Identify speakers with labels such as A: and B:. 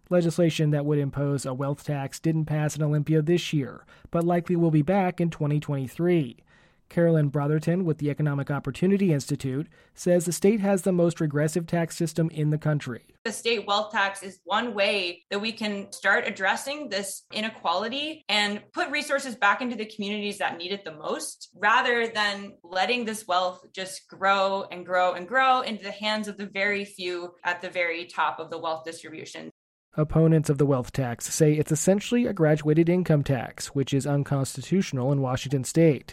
A: Legislation that would impose a wealth tax didn't pass in Olympia this year, but likely will be back in 2023. Carolyn Brotherton with the Economic Opportunity Institute says the state has the most regressive tax system in the country.
B: The state wealth tax is one way that we can start addressing this inequality and put resources back into the communities that need it the most, rather than letting this wealth just grow and grow and grow into the hands of the very few at the very top of the wealth distribution.
A: Opponents of the wealth tax say it's essentially a graduated income tax, which is unconstitutional in Washington state.